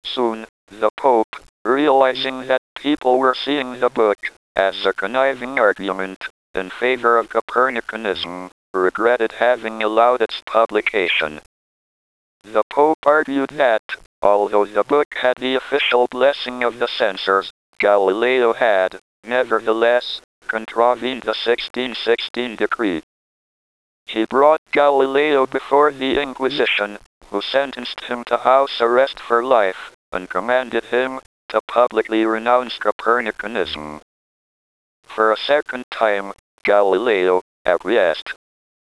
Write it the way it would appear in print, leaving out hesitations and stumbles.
Soon, the Pope, realizing that people were seeing the book as a conniving argument in favor of Copernicanism, regretted having allowed its publication. The Pope argued that, although the book had the official blessing of the censors, Galileo had, nevertheless, contravened the 1616 decree. He brought Galileo before the Inquisition, who sentenced him to house arrest for life, and commanded him to publicly renounce Copernicanism. For a second time, Galileo acquiesced,